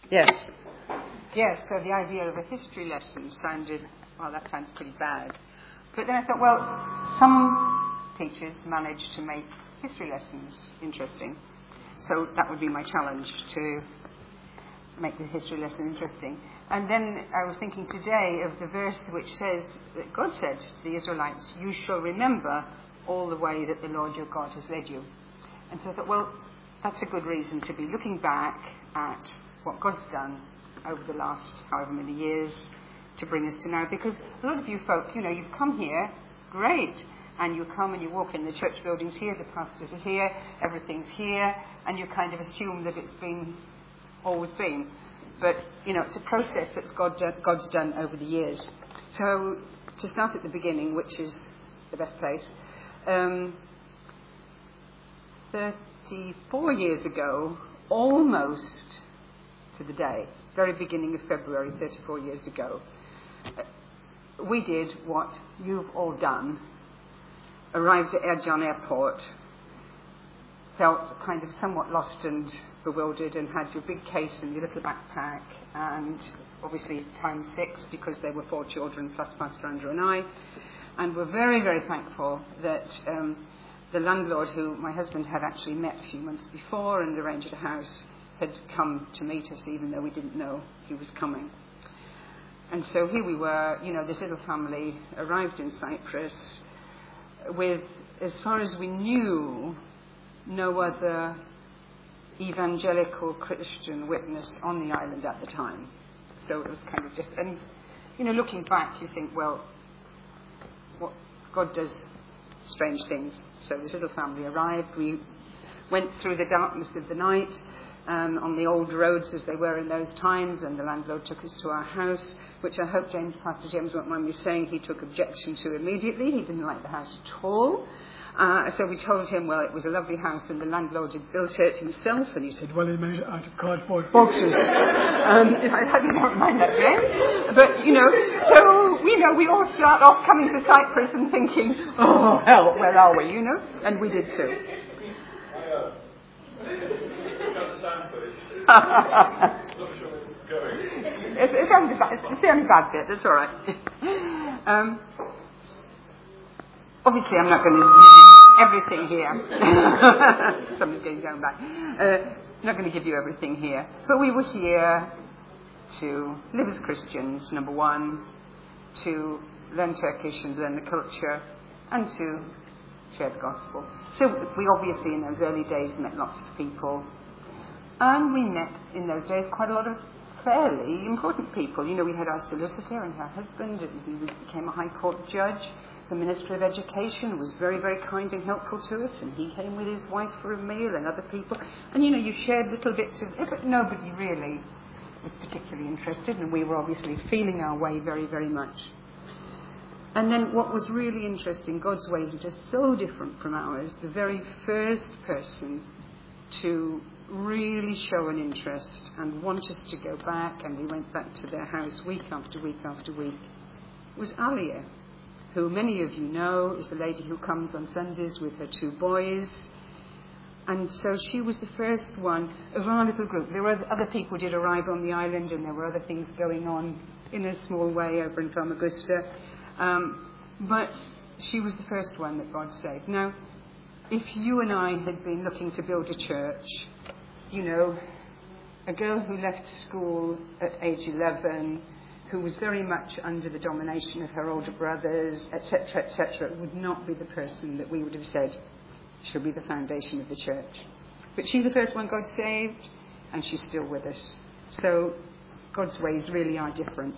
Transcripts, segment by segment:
Yes. Yes, so the idea of a history lesson sounded, well, that sounds pretty bad. But then I thought, well, some teachers manage to make history lessons interesting. So that would be my challenge, to make the history lesson interesting. And then I was thinking today of the verse which says that God said to the Israelites, "You shall remember all the way that the Lord your God has led you." And so I thought, well, that's a good reason to be looking back at what God's done over the last however many years to bring us to now. Because a lot of you folk, you've come here, great, and you come and you walk in the church buildings here, the pastors are here, everything's here, and you kind of assume that it's always been. But, it's a process that God's done over the years. So, to start at the beginning, which is the best place, 34 years ago, almost to the day, very beginning of February, 34 years ago, we did what you've all done, arrived at Erdjan Airport, felt kind of somewhat lost and bewildered, and had your big case and your little backpack, and obviously times 6 because there were 4 children plus Pastor Andrew and I, and we're very, very thankful that the landlord, who my husband had actually met a few months before and arranged a house, had come to meet us even though we didn't know he was coming. And so here we were, this little family arrived in Cyprus with, as far as we knew, no other evangelical Christian witness on the island at the time. So it was kind of just, and looking back, you think, well, what God does strange things. So this little family arrived. We went through the darkness of the night on the old roads as they were in those times, and the landlord took us to our house, which I hope Pastor James won't mind me saying he took objection to immediately. He didn't like the house at all. So we told him, well, it was a lovely house and the landlord had built it himself, and he said, well, he made it out of cardboard boxes. I hope you don't mind that, James. But, so, we all start off coming to Cyprus and thinking, oh, hell, where are we, And we did too. It's the only bad bit, that's all right. Obviously, I'm not going to give you everything here. Somebody's getting going back. I'm not going to give you everything here. But we were here to live as Christians, number one, to learn Turkish and learn the culture, and to share the gospel. So we obviously, in those early days, met lots of people. And we met, in those days, quite a lot of fairly important people. We had our solicitor and her husband, and he became a High Court judge. The Minister of Education was very, very kind and helpful to us, and he came with his wife for a meal, and other people. And, you shared little bits of it, but nobody really was particularly interested, and we were obviously feeling our way very, very much. And then what was really interesting, God's ways are just so different from ours. The very first person to really show an interest and want us to go back, and we went back to their house week after week after week, was Alia, who many of you know is the lady who comes on Sundays with her 2 boys. And so she was the first one of our little group. There were other people who did arrive on the island, and there were other things going on in a small way over in Famagusta. But she was the first one that God saved. Now, if you and I had been looking to build a church, a girl who left school at age 11, who was very much under the domination of her older brothers, etc., would not be the person that we would have said she'll be the foundation of the church. But she's the first one God saved, and she's still with us. So God's ways really are different.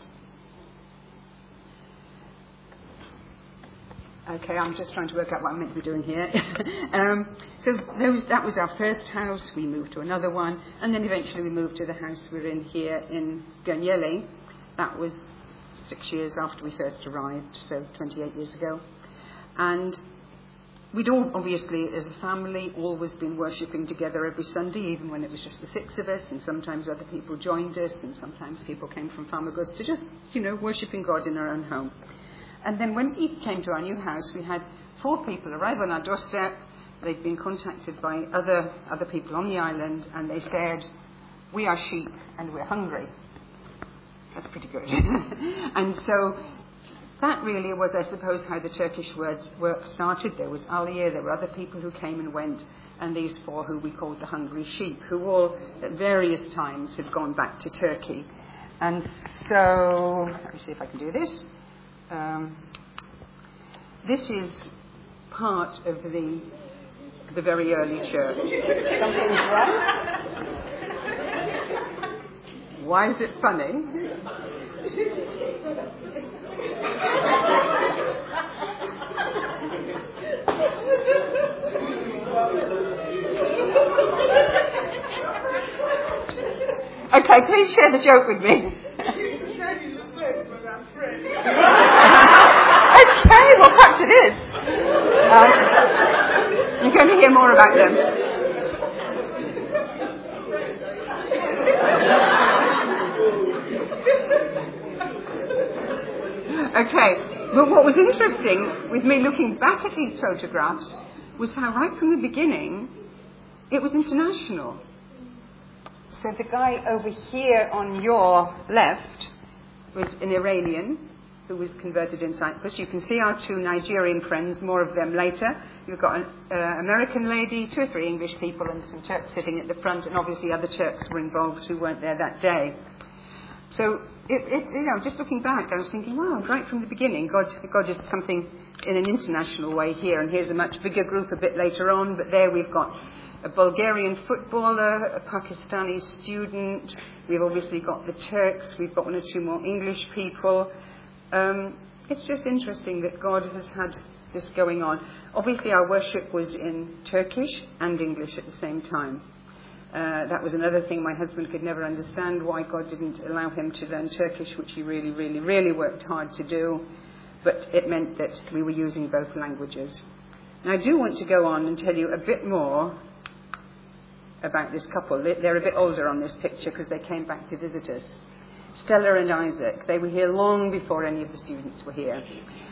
Okay, I'm just trying to work out what I'm meant to be doing here. So that was our first house. We moved to another one, and then eventually we moved to the house we're in here in Ganyele. That was 6 years after we first arrived, so 28 years ago. And we'd all, obviously, as a family, always been worshipping together every Sunday, even when it was just the 6 of us, and sometimes other people joined us, and sometimes people came from Famagusta, just, worshipping God in our own home. And then when we came to our new house, we had 4 people arrive on our doorstep. They'd been contacted by other people on the island, and they said, we are sheep and we're hungry. That's pretty good. And so that really was, I suppose, how the Turkish work started. There was Aliye, there were other people who came and went, and these four who we called the hungry sheep, who all at various times had gone back to Turkey. And so, let me see if I can do this. This is part of the very early church. Something's wrong? Why is it funny? Okay, please share the joke with me. Okay, well, perhaps it is. You're going to hear more about them. Okay, but what was interesting with me looking back at these photographs was how right from the beginning it was international. So the guy over here on your left was an Iranian who was converted in Cyprus. You can see our two Nigerian friends, more of them later. You've got an American lady, 2 or 3 English people, and some Turks sitting at the front, and obviously other Turks were involved who weren't there that day. So, just looking back, I was thinking, wow, right from the beginning, God did something in an international way here, and here's a much bigger group a bit later on, but there we've got a Bulgarian footballer, a Pakistani student, we've obviously got the Turks, we've got 1 or 2 more English people. It's just interesting that God has had this going on. Obviously our worship was in Turkish and English at the same time. That was another thing my husband could never understand, why God didn't allow him to learn Turkish, which he really, really, really worked hard to do. But it meant that we were using both languages. Now I do want to go on and tell you a bit more about this couple. They're a bit older on this picture because they came back to visit us. Stella and Isaac. They were here long before any of the students were here.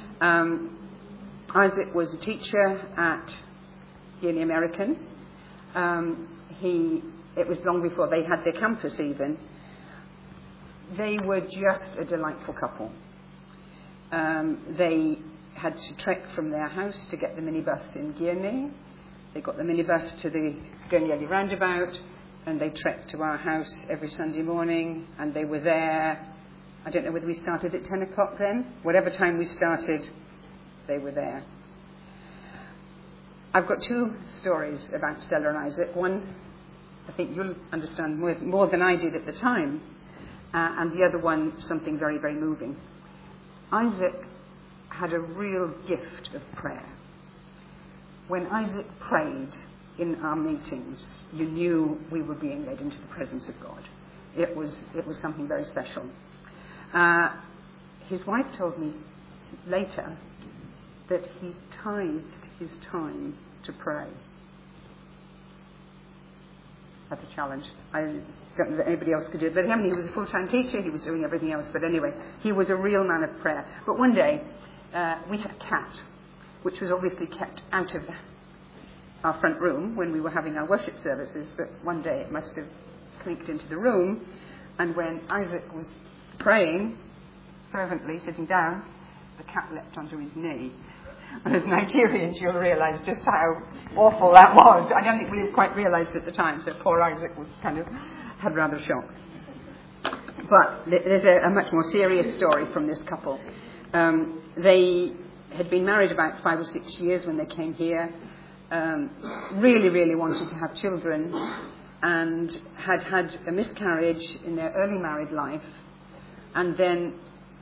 Isaac was a teacher at Uni American. It was long before they had their campus even. They were just a delightful couple. They had to trek from their house to get the minibus in Girne. They got the minibus to the Gurnelli roundabout, and they trekked to our house every Sunday morning, and they were there. I don't know whether we started at 10 o'clock then. Whatever time we started, they were there. I've got 2 stories about Stella and Isaac. One, I think you'll understand more than I did at the time, and the other one, something very, very moving. Isaac had a real gift of prayer. When Isaac prayed in our meetings, you knew we were being led into the presence of God. It was something very special. His wife told me later that he tithed his time to pray. That's a challenge. I don't know that anybody else could do it, but he was a full-time teacher, he was doing everything else, but anyway, he was a real man of prayer. But one day, we had a cat, which was obviously kept out of our front room when we were having our worship services, but one day it must have sneaked into the room, and when Isaac was praying, fervently, sitting down, the cat leapt onto his knee. And as Nigerians, you'll realise just how awful that was. I don't think we quite realised at the time, so poor Isaac was had rather a shock. But there's a much more serious story from this couple. They had been married about 5 or 6 years when they came here, really, really wanted to have children, and had had a miscarriage in their early married life, and then,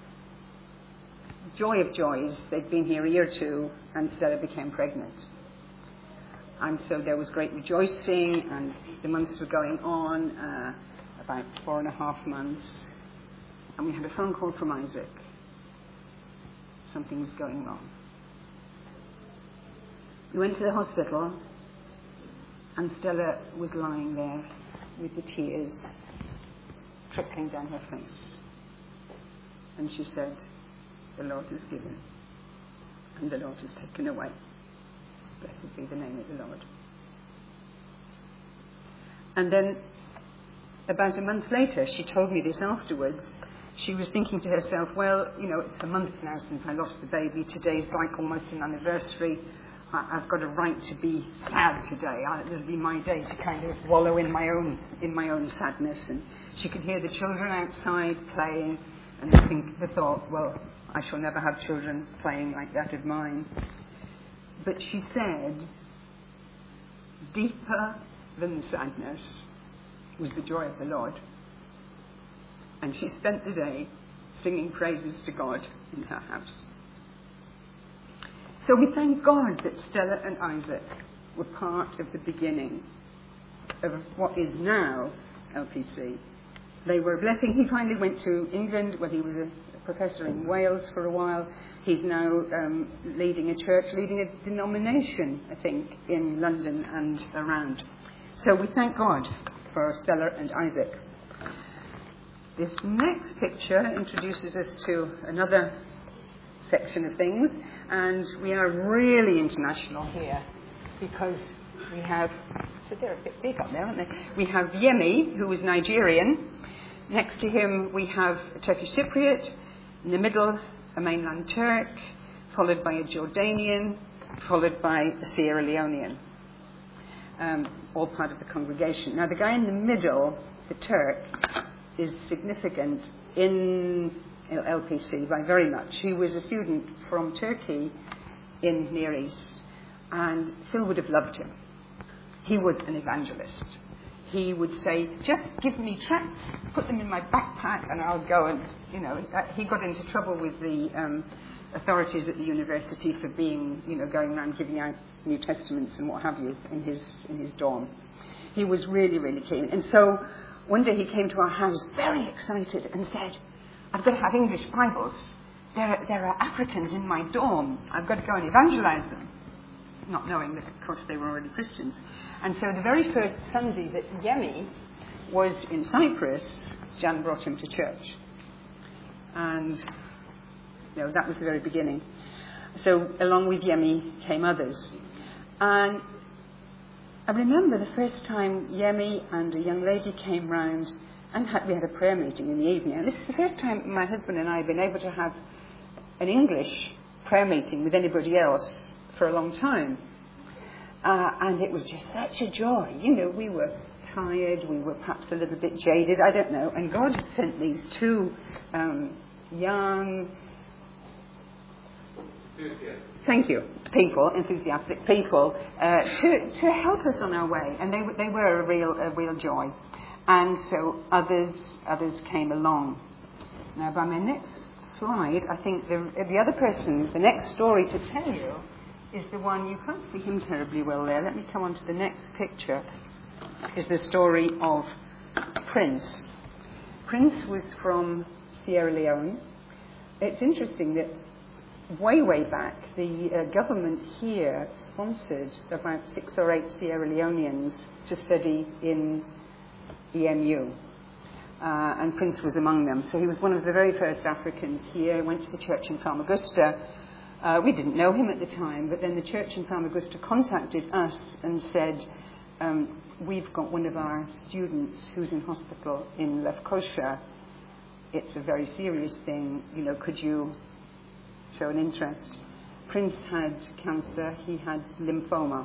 joy of joys, they'd been here a year or 2, and Stella became pregnant. And so there was great rejoicing, and the months were going on, about 4.5 months, and we had a phone call from Isaac. Something was going wrong. We went to the hospital, and Stella was lying there with the tears trickling down her face. And she said, "The Lord has given, and the Lord has taken away. Blessed be the name of the Lord." And then about a month later, she told me this afterwards, she was thinking to herself, well, it's a month now since I lost the baby. Today's like almost an anniversary. I've got a right to be sad today. It'll be my day to kind of wallow in my own sadness. And she could hear the children outside playing, and the thought, well, I shall never have children playing like that of mine. But she said, deeper than the sadness was the joy of the Lord. And she spent the day singing praises to God in her house. So we thank God that Stella and Isaac were part of the beginning of what is now LPC. They were a blessing. He finally went to England, where he was a professor in Wales for a while. He's now leading a denomination, I think, in London and around. So we thank God for Stella and Isaac. This next picture introduces us to another section of things, and we are really international here because we have, so they're a bit big up there, aren't they? We have Yemi, who is Nigerian. Next to him we have a Turkish Cypriot. In the middle, a mainland Turk, followed by a Jordanian, followed by a Sierra Leonean, all part of the congregation. Now the guy in the middle, the Turk, is significant in LPC by very much. He was a student from Turkey in Near East, and Phil would have loved him. He was an evangelist. He would say, just give me tracts, put them in my backpack, and I'll go. And, he got into trouble with the authorities at the university for being, going around giving out New Testaments and what have you in his dorm. He was really, really keen. And so one day he came to our house very excited and said, I've got to have English Bibles. There are Africans in my dorm. I've got to go and evangelize them. Not knowing that, of course, they were already Christians. And so the very first Sunday that Yemi was in Cyprus, Jan brought him to church. And, that was the very beginning. So along with Yemi came others. And I remember the first time Yemi and a young lady came round, and we had a prayer meeting in the evening. And this is the first time my husband and I have been able to have an English prayer meeting with anybody else for a long time. And it was just such a joy. We were tired, we were perhaps a little bit jaded, I don't know. And God had sent these two young, enthusiastic people, to help us on our way. And they were a real joy. And so others came along. Now, by my next slide, I think the other person, the next story to tell you, is the one, you can't see him terribly well there. Let me come on to the next picture, is the story of Prince. Prince was from Sierra Leone. It's interesting that way back, the government here sponsored about 6 or 8 Sierra Leoneans to study in EMU. And Prince was among them. So he was one of the very first Africans here, went to the church in Famagusta. We didn't know him at the time, but then the church in Famagusta contacted us and said, we've got one of our students who's in hospital in Lefkosha. It's a very serious thing, could you show an interest? Prince had cancer, he had lymphoma.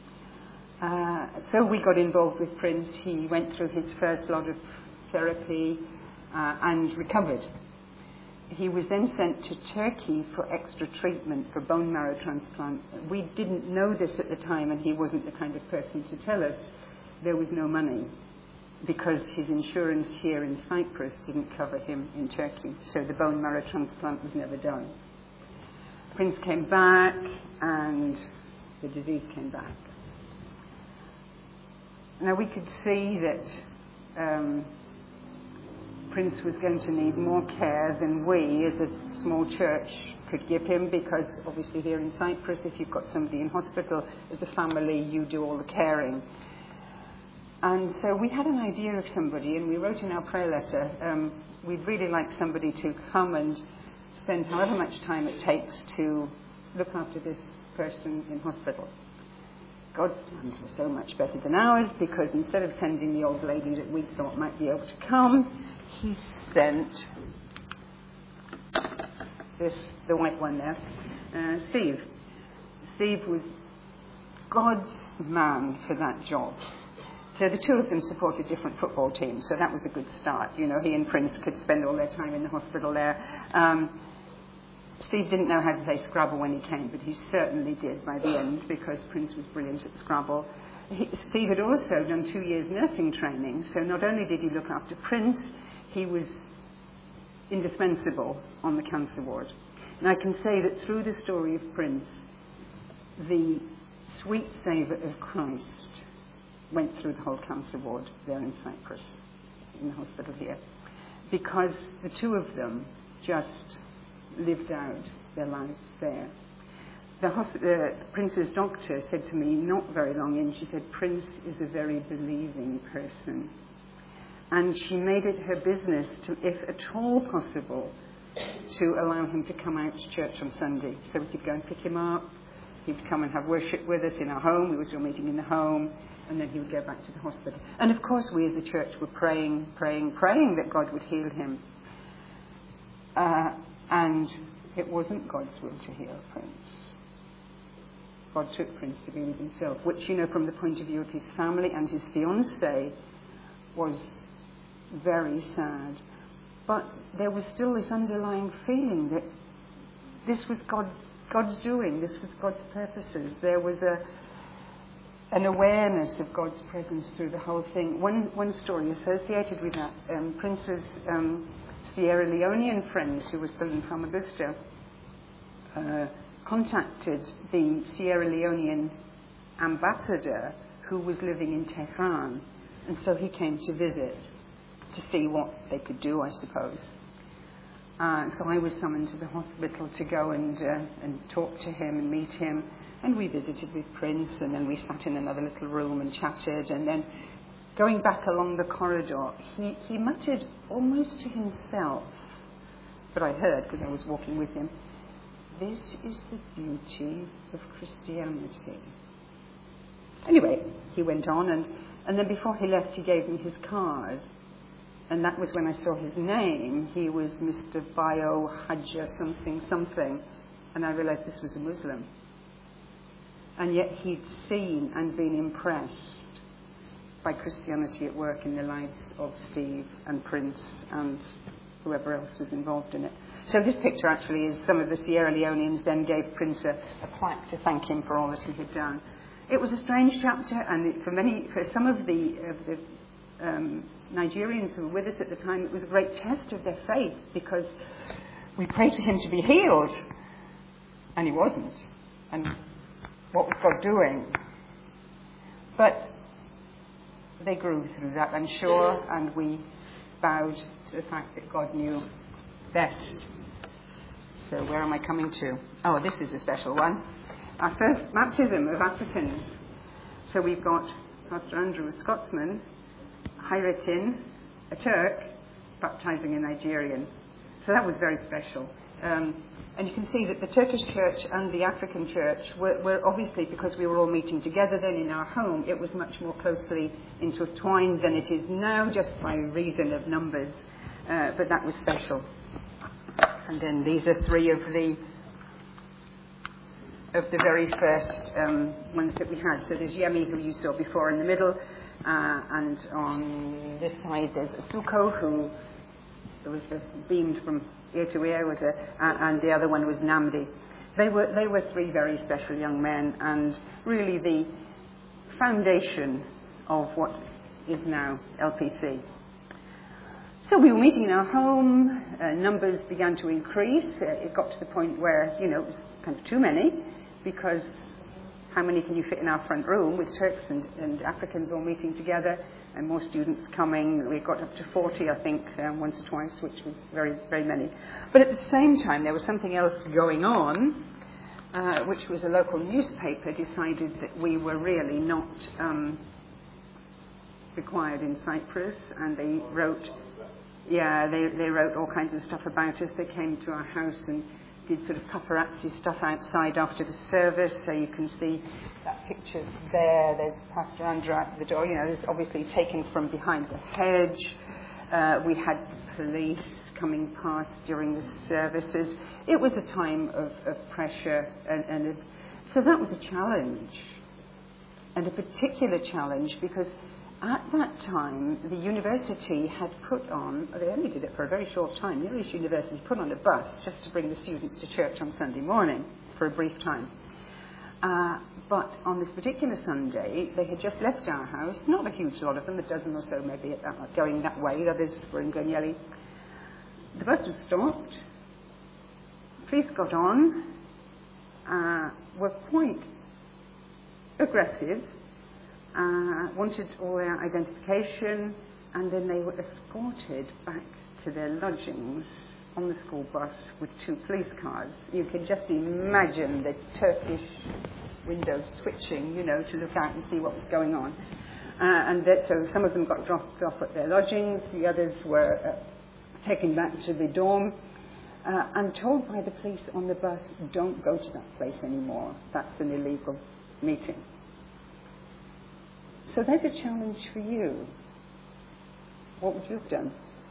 So we got involved with Prince. He went through his first lot of therapy and recovered. He was then sent to Turkey for extra treatment for bone marrow transplant. We didn't know this at the time, and he wasn't the kind of person to tell us. There was no money because his insurance here in Cyprus didn't cover him in Turkey, so the bone marrow transplant was never done. Prince came back, and the disease came back. Now we could see that Prince was going to need more care than we as a small church could give him, because obviously here in Cyprus, if you've got somebody in hospital, as a family, you do all the caring. And so we had an idea of somebody, and we wrote in our prayer letter, we'd really like somebody to come and spend however much time it takes to look after this person in hospital. God's plans were so much better than ours, because instead of sending the old lady that we thought might be able to come, he sent the white one there, Steve. Steve was God's man for that job. So the two of them supported different football teams, so that was a good start. You know, he and Prince could spend all their time in the hospital there. Steve didn't know how to play Scrabble when he came, but he certainly did by the end, because Prince was brilliant at Scrabble. Steve had also done 2 years nursing training, so not only did he look after Prince, he was indispensable on the cancer ward. And I can say that through the story of Prince, the sweet savour of Christ went through the whole cancer ward there in Cyprus, in the hospital here, because the two of them just lived out their lives there. Prince's doctor said to me not very long in, she said, Prince is a very believing person. And she made it her business to, if at all possible, to allow him to come out to church on Sunday. So we could go and pick him up. He'd come and have worship with us in our home. We were still meeting in the home. And then he would go back to the hospital. And of course we as the church were praying that God would heal him. And it wasn't God's will to heal Prince. God took Prince to be with himself, which, you know, from the point of view of his family and his fiancée, was very sad. But there was still this underlying feeling that this was God's doing, this was God's purposes. There was an awareness of God's presence through the whole thing. One story associated with that, Prince's Sierra Leonean friends, who were still in Famagusta, contacted the Sierra Leonean ambassador who was living in Tehran, and so he came to visit to see what they could do, I suppose. So I was summoned to the hospital to go and talk to him and meet him, and we visited with Prince, and then we sat in another little room and chatted, and then going back along the corridor, he muttered almost to himself, but I heard because I was walking with him, "This is the beauty of Christianity." Anyway, he went on, and then before he left, he gave me his card. And that was when I saw his name. He was Mr. Bio Hajja something. And I realized this was a Muslim. And yet he'd seen and been impressed by Christianity at work in the lives of Steve and Prince and whoever else was involved in it. So this picture actually is some of the Sierra Leoneans then gave Prince a plaque to thank him for all that he had done. It was a strange chapter, and for some of the Nigerians who were with us at the time, it was a great test of their faith, because we prayed for him to be healed, and he wasn't. And what was God doing? But they grew through that, I'm sure, and we bowed to the fact that God knew best. So where am I coming to? Oh, this is a special one. Our first baptism of Africans. So we've got Pastor Andrew, a Scotsman, Hayretin, a Turk, baptizing a Nigerian. So that was very special. And you can see that the Turkish church and the African church were obviously, because we were all meeting together then in our home, it was much more closely intertwined than it is now, just by reason of numbers. But that was special. And then these are three of the very first ones that we had. So there's Yemi, who you saw before in the middle, and on this side there's Suko, who was beamed from ear to ear, and the other one was Namdi. They were three very special young men, and really the foundation of what is now LPC. So we were meeting in our home, numbers began to increase. It got to the point where, it was kind of too many, because how many can you fit in our front room with Turks and Africans all meeting together, and more students coming. We got up to 40, I think, once or twice, which was very, very many. But at the same time, there was something else going on, which was a local newspaper decided that we were really not required in Cyprus, and they wrote... Yeah, they wrote all kinds of stuff about us. They came to our house and did sort of paparazzi stuff outside after the service. So you can see that picture there. There's Pastor Andrew at the door. You know, it's obviously taken from behind the hedge. We had police coming past during the services. It was a time of pressure, so that was a challenge, and a particular challenge because at that time the university had put on, they only did it for a very short time, the Irish University put on a bus just to bring the students to church on Sunday morning for a brief time. But on this particular Sunday, they had just left our house, not a huge lot of them, a dozen or so maybe going that way, the others were in Glenelly. The bus was stopped, police got on, were quite aggressive, wanted all their identification, and then they were escorted back to their lodgings on the school bus with 2 police cars. You can just imagine the Turkish windows twitching, you know, to look out and see what was going on. So some of them got dropped off at their lodgings, the others were taken back to the dorm, and told by the police on the bus, don't go to that place anymore, that's an illegal meeting. So there's a challenge for you. What would you have done?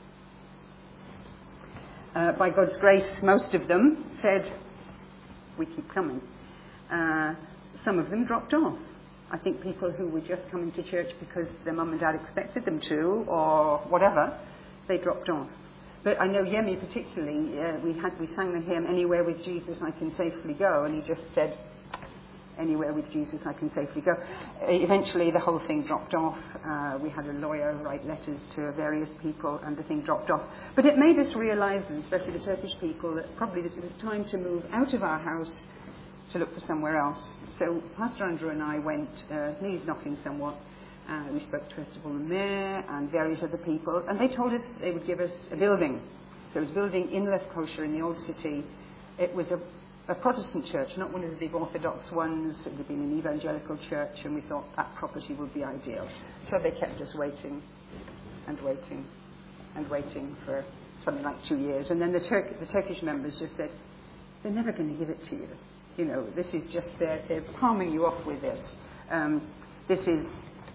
By God's grace, most of them said, we keep coming. Some of them dropped off. I think people who were just coming to church because their mum and dad expected them to, or whatever, they dropped off. But I know Yemi particularly, we sang the hymn, Anywhere with Jesus I Can Safely Go, and he just said, anywhere with Jesus I can safely go. Eventually the whole thing dropped off. We had a lawyer write letters to various people and the thing dropped off. But it made us realise, and especially the Turkish people, that probably it was time to move out of our house to look for somewhere else. So Pastor Andrew and I went knees knocking somewhat. We spoke to Festival and Mayor and various other people, and they told us they would give us a building. So it was a building in Lefkosher in the old city. It was a Protestant church, not one of the big Orthodox ones. It had been an evangelical church, and we thought that property would be ideal. So they kept us waiting and waiting and waiting for something like 2 years. And then the Turkish members just said, they're never going to give it to you. You know, this is just, they're palming you off with this. This is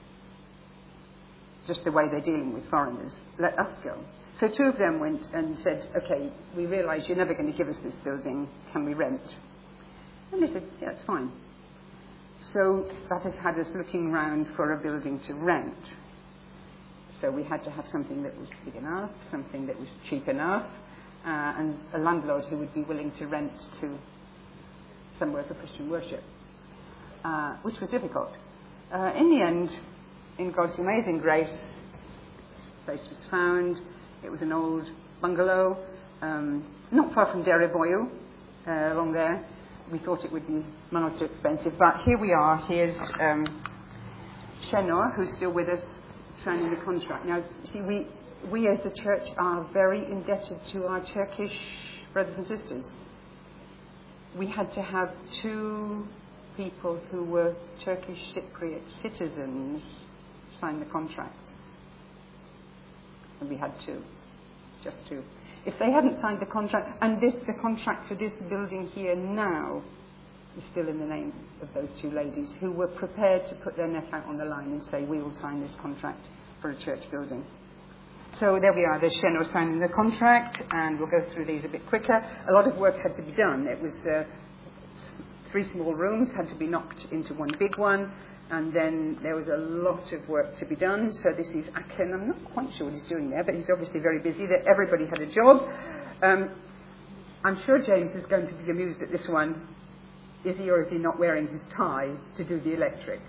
just the way they're dealing with foreigners. Let us go. So 2 of them went and said, okay, we realise you're never going to give us this building, can we rent? And they said, yeah, it's fine. So that has had us looking around for a building to rent. So we had to have something that was big enough, something that was cheap enough, and a landlord who would be willing to rent to somewhere for Christian worship, which was difficult. In the end, in God's amazing grace, the place was found. It was an old bungalow, not far from Derryboyle, along there. We thought it would be miles too expensive, but here we are. Here's Shenor, who's still with us, signing the contract. Now, see, we as a church are very indebted to our Turkish brothers and sisters. We had to have 2 people who were Turkish Cypriot citizens sign the contract. And we had 2, just 2. If they hadn't signed the contract, and the contract for this building here now is still in the name of those 2 ladies who were prepared to put their neck out on the line and say, we will sign this contract for a church building. So there we are, there's Shenor signing the contract, and we'll go through these a bit quicker. A lot of work had to be done. It was 3 small rooms, had to be knocked into one big one. And then there was a lot of work to be done. So this is Aken. I'm not quite sure what he's doing there, but he's obviously very busy. Everybody had a job. I'm sure James is going to be amused at this one. Is he or is he not wearing his tie to do the electrics?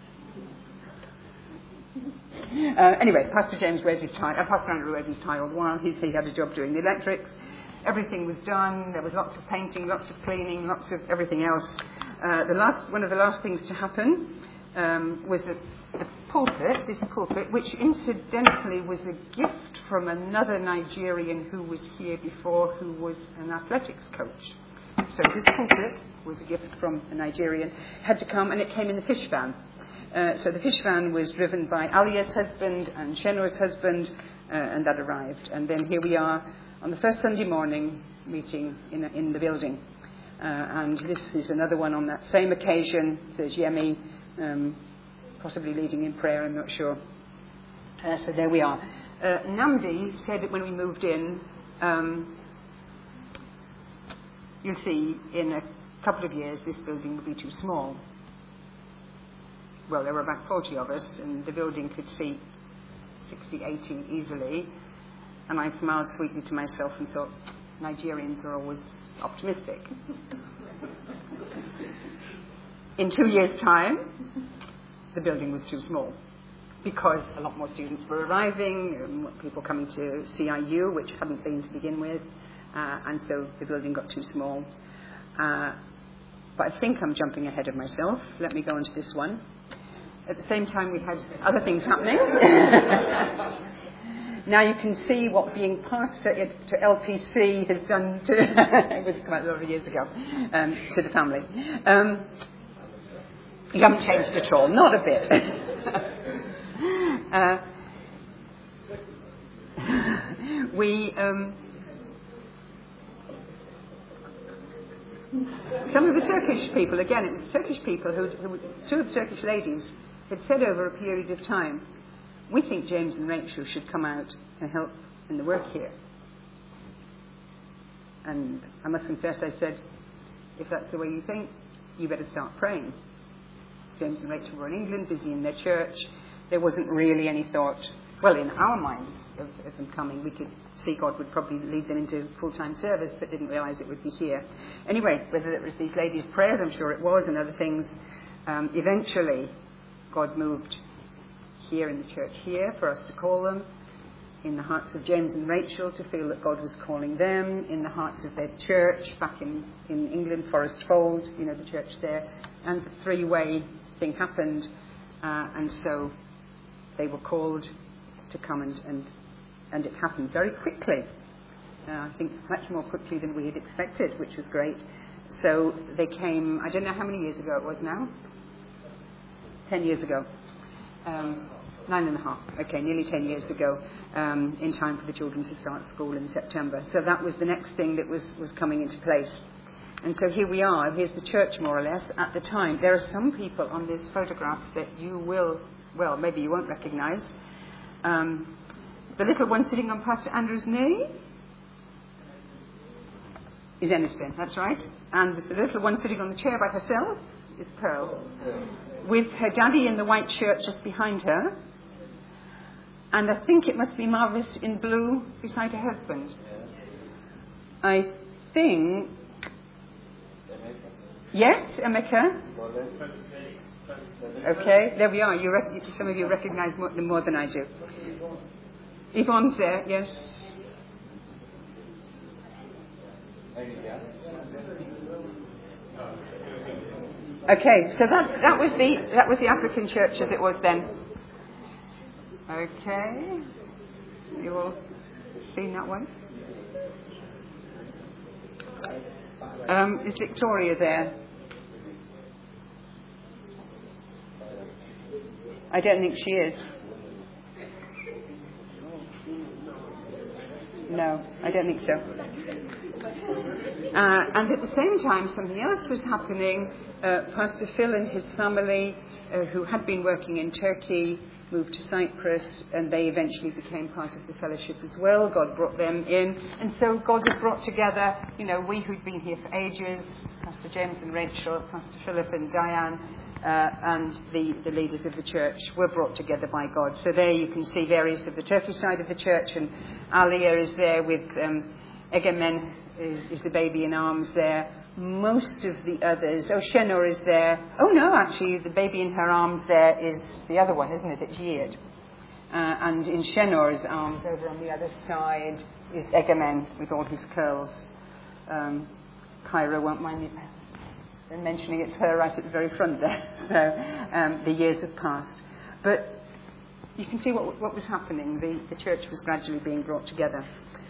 Anyway, Pastor James wears his tie. Pastor Andrew wears his tie all the while. He had a job doing the electrics. Everything was done. There was lots of painting, lots of cleaning, lots of everything else. One of the last things to happen was the pulpit, this pulpit, which incidentally was a gift from another Nigerian who was here before, who was an athletics coach. So this pulpit was a gift from a Nigerian, had to come, and it came in the fish van. So the fish van was driven by Alia's husband and Shenor's husband, and that arrived. And then here we are on the first Sunday morning, meeting in the building. And this is another one on that same occasion. There's Yemi, possibly leading in prayer, I'm not sure. So there we are. Namdi said that when we moved in, you'll see in a couple of years this building will be too small. Well, there were about 40 of us, and the building could seat 60, 80 easily. And I smiled sweetly to myself and thought, Nigerians are always optimistic. In 2 years' time, the building was too small because a lot more students were arriving, people coming to CIU, which hadn't been to begin with, and so the building got too small. But I think I'm jumping ahead of myself. Let me go on to this one. At the same time, we had other things happening. Now you can see what being pastor to LPC has done to, it was come out a lot of years ago, to the family. You haven't changed at all, not a bit. Some of the Turkish people, again, it was Turkish people who two of the Turkish ladies had said over a period of time, we think James and Rachel should come out and help in the work here. And I must confess, I said, if that's the way you think, you better start praying. James and Rachel were in England, busy in their church. There wasn't really any thought, well, in our minds of them coming. We could see God would probably lead them into full-time service, but didn't realise it would be here. Anyway, whether it was these ladies' prayers, I'm sure it was, and other things, eventually God moved here in the church here for us to call them, in the hearts of James and Rachel to feel that God was calling them, in the hearts of their church back in England, Forest Fold, the church there, and the three-way thing happened, and so they were called to come and it happened very quickly. I think much more quickly than we had expected, which was great. So they came, I don't know how many years ago it was now? 10 years ago. 9.5. Okay, nearly 10 years ago, in time for the children to start school in September. So that was the next thing that was coming into place. And so here we are. Here's the church, more or less, at the time. There are some people on this photograph that you will, well, maybe you won't recognise. The little one sitting on Pastor Andrew's knee is Eniston, that's right. And the little one sitting on the chair by herself is Pearl, with her daddy in the white shirt just behind her. And I think it must be Marvis in blue beside her husband. I think... Yes, Emeka? Okay, there we are. Some of you recognise them more than I do. Yvonne's there, yes. Okay, so that was the African church as it was then. Okay, you all seen that one? Is Victoria there? I don't think she is. No, I don't think so. And at the same time, something else was happening. Pastor Phil and his family, who had been working in Turkey, moved to Cyprus, and they eventually became part of the fellowship as well. God brought them in. And so God has brought together, we who'd been here for ages, Pastor James and Rachel, Pastor Philip and Diane, and the leaders of the church were brought together by God. So there you can see various of the Turkish side of the church, and Alia is there with Egemen is the baby in arms there. Most of the others, Shenor is there. Oh no, actually the baby in her arms there is the other one, isn't it? It's Yid. And in Shenor's arms over on the other side is Egemen with all his curls. Kyra won't mind me mentioning it's her right at the very front there. So the years have passed. But you can see what was happening. The church was gradually being brought together.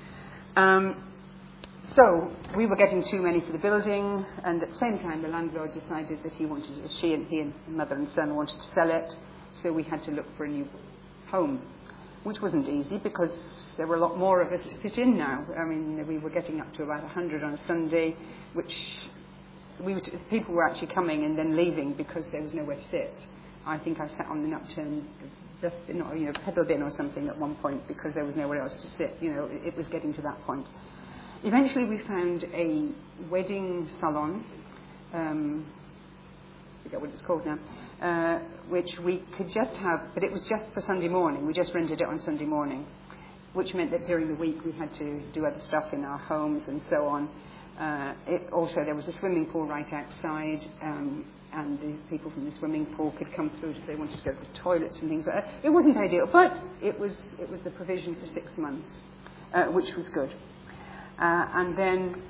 So we were getting too many for the building, and at the same time the landlord decided that he and mother and son wanted to sell it, so we had to look for a new home. which wasn't easy because there were a lot more of us to fit in now. I mean, we were getting up to about 100 on a Sunday, which people were actually coming and then leaving because there was nowhere to sit. I think I sat on an upturned pedal bin or something at one point because there was nowhere else to sit. It was getting to that point. Eventually we found a wedding salon, I forget what it's called now, which we could just have, but it was just for Sunday morning. We just rented it on Sunday morning, which meant that during the week we had to do other stuff in our homes and so on. Also, there was a swimming pool right outside, and the people from the swimming pool could come through if they wanted to go to the toilets and things like that. It wasn't ideal, but it was the provision for 6 months, which was good. And then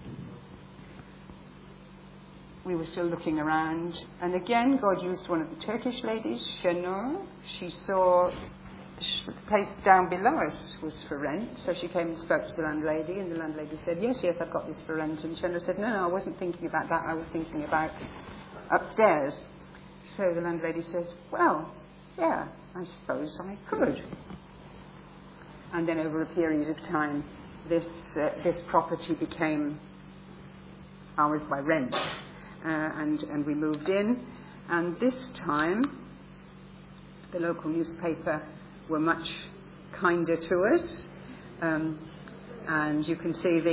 we were still looking around, and again God used one of the Turkish ladies, Shenur. She saw the place down below us was for rent, so she came and spoke to the landlady, and the landlady said, yes, I've got this for rent. And Shenur said, no, I wasn't thinking about that, I was thinking about upstairs. So the landlady said, well, yeah, I suppose I could. And then over a period of time, this property became ours by rent, and we moved in. And this time, the local newspaper were much kinder to us, and you can see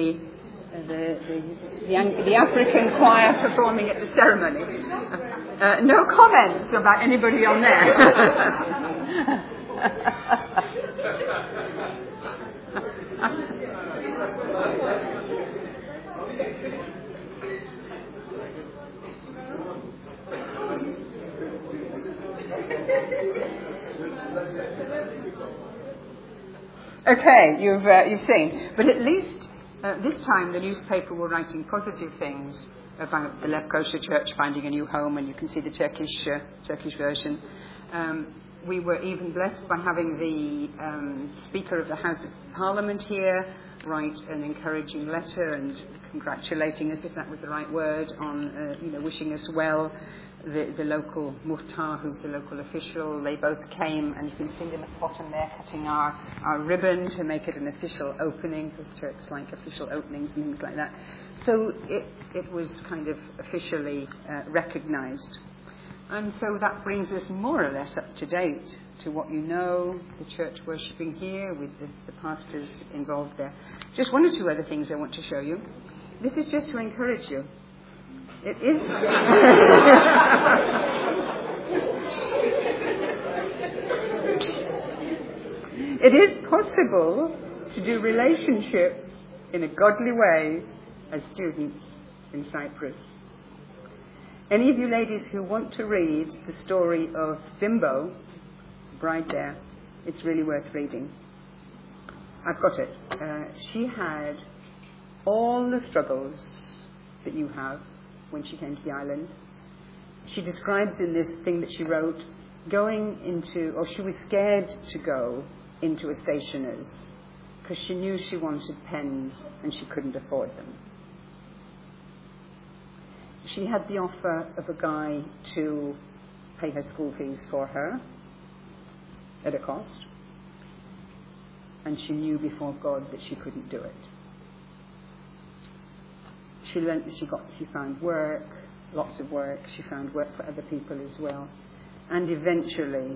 the African choir performing at the ceremony. No comments about anybody on there. Okay, you've seen, but at least this time the newspaper were writing positive things about the Lefkoşa Church finding a new home, and you can see the Turkish version. We were even blessed by having the Speaker of the House of Parliament here write an encouraging letter and congratulating us, if that was the right word, on wishing us well. The local muhtar, who's the local official, they both came, and you can see them at the bottom there cutting our ribbon to make it an official opening, because Turks like official openings and things like that. So it was kind of officially recognised. And so that brings us more or less up to date to what you know, the church worshipping here with the pastors involved there. Just one or two other things I want to show you. This is just to encourage you. It is. It is possible to do relationships in a godly way as students in Cyprus. Any of you ladies who want to read the story of Bimbo, bride there, it's really worth reading. I've got it. She had all the struggles that you have when she came to the island. She describes in this thing that she wrote, she was scared to go into a stationer's because she knew she wanted pens and she couldn't afford them. She had the offer of a guy to pay her school fees for her at a cost, and she knew before God that she couldn't do it. She found work, lots of work. She found work for other people as well. And eventually,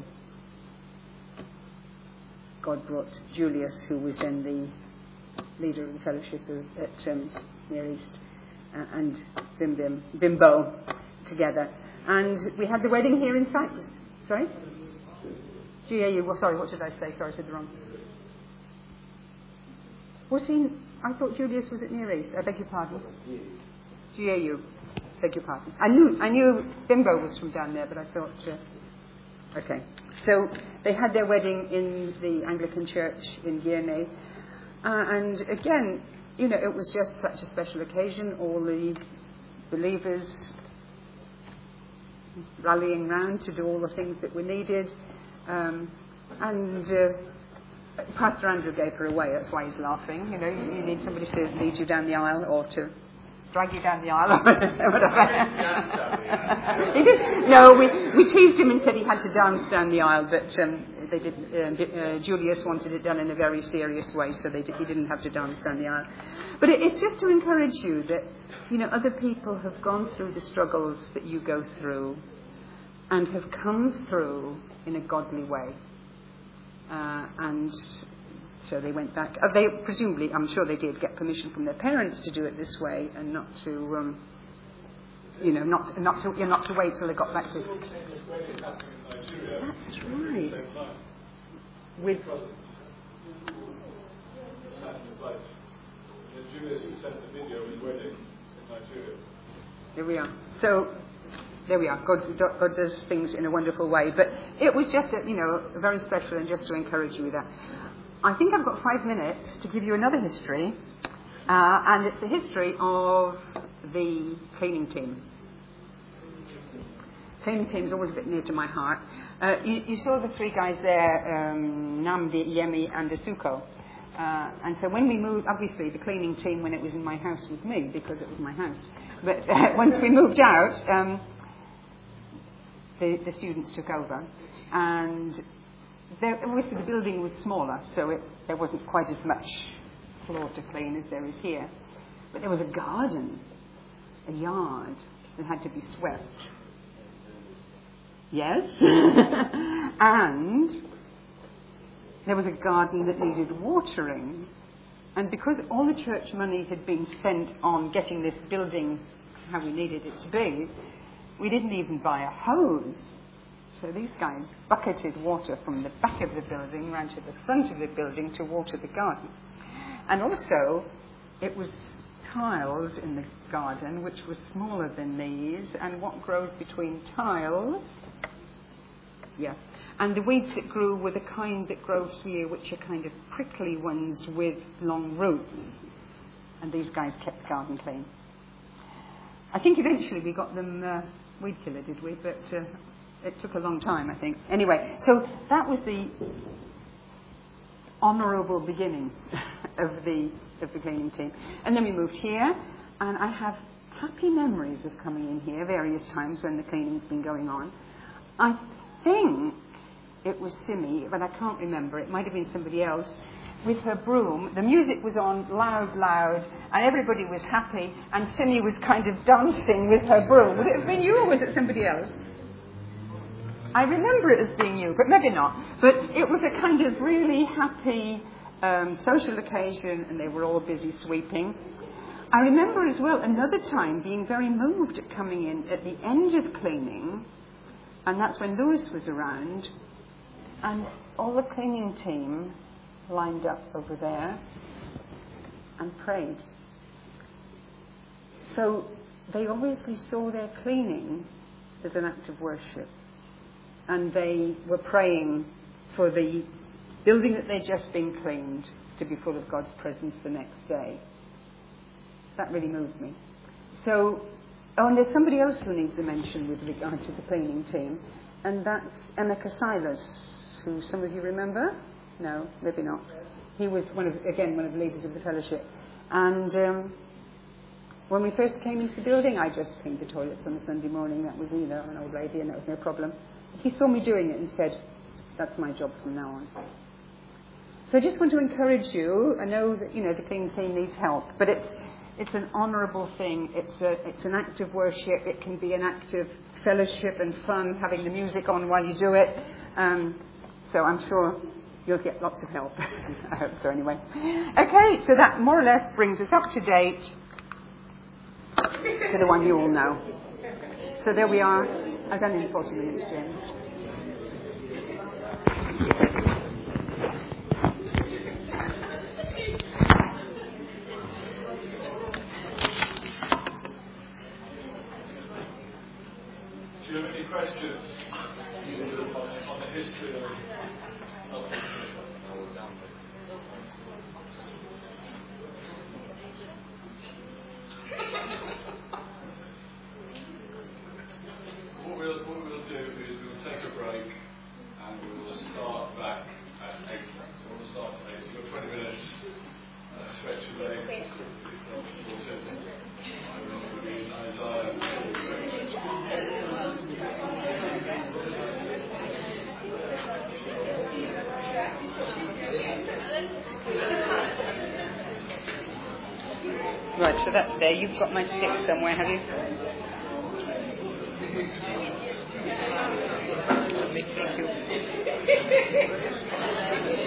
God brought Julius, who was then the leader of the fellowship at Near East, and Bimbo together. And we had the wedding here in Cyprus. Sorry? GAU. Well, sorry, what did I say? Sorry, I said it wrong. I thought Julius was at Near East. I beg your pardon. GAU. Beg your pardon. I knew Bimbo was from down there, but I thought... okay. So they had their wedding in the Anglican Church in Girne. And again, it was just such a special occasion. All the believers rallying round to do all the things that were needed. Pastor Andrew gave her away, that's why he's laughing. You need somebody to lead you down the aisle or to drag you down the aisle or whatever. He did. No, we teased him and said he had to dance down the aisle, but they did. Julius wanted it done in a very serious way, so he didn't have to dance down the aisle. But it's just to encourage you that, other people have gone through the struggles that you go through and have come through in a godly way. And so they went back. They presumably, I'm sure they did get permission from their parents to do it this way, and not to, not to wait till they got back to. That's right. With. There we are. So, there we are. God does things in a wonderful way. But it was just, very special, and just to encourage you with that. I think I've got 5 minutes to give you another history, and it's the history of the cleaning team. Cleaning team is always a bit near to my heart. You saw the 3 guys there, Namdi, Yemi, and Asuko. And so when we moved, obviously the cleaning team, when it was in my house with me, because it was my house. But once we moved out, the students took over. And obviously the building was smaller, so there wasn't quite as much floor to clean as there is here. But there was a garden, a yard, that had to be swept. Yes. And there was a garden that needed watering. And because all the church money had been spent on getting this building how we needed it to be, we didn't even buy a hose. So these guys bucketed water from the back of the building round to the front of the building to water the garden. And also, it was tiles in the garden, which was smaller than these. And what grows between tiles? Yeah. And the weeds that grew were the kind that grow here, which are kind of prickly ones with long roots. And these guys kept the garden clean. I think eventually we got them weed killer, did we? But it took a long time, I think. Anyway, so that was the honourable beginning of the cleaning team. And then we moved here, and I have happy memories of coming in here various times when the cleaning's been going on. I think it was Simi, but I can't remember. It might have been somebody else. With her broom, the music was on loud, and everybody was happy, and Simi was kind of dancing with her broom. Would it have been you, or was it somebody else? I remember it as being you, but maybe not. But it was a kind of really happy social occasion, and they were all busy sweeping. I remember as well another time being very moved at coming in at the end of cleaning, and that's when Lewis was around, and all the cleaning team lined up over there and prayed. So they obviously saw their cleaning as an act of worship. And they were praying for the building that they'd just been cleaned to be full of God's presence the next day. That really moved me. So, and there's somebody else who needs a mention with regard to the cleaning team, and that's Emeka Silas, who some of you remember? No, maybe not. He was one of the leaders of the fellowship. And when we first came into the building, I just cleaned the toilets on a Sunday morning. That was an old lady, and that was no problem. He saw me doing it and said, that's my job from now on. So I just want to encourage you. I know that, the cleaning team needs help, but it's an honourable thing. It's an act of worship. It can be an act of fellowship and fun, having the music on while you do it. So I'm sure you'll get lots of help. I hope so anyway. Okay, so that more or less brings us up to date to the one you all know. So there we are. I've done it in 40 minutes, James. Do you have any questions on the history of What we'll do is we'll take a break and we'll start back at 8. So we'll start at 8. So you've got 20 minutes. Stretch your legs. I remember reading Isaiah. Right, so that's there. You've got my stick somewhere, have you? Thank you.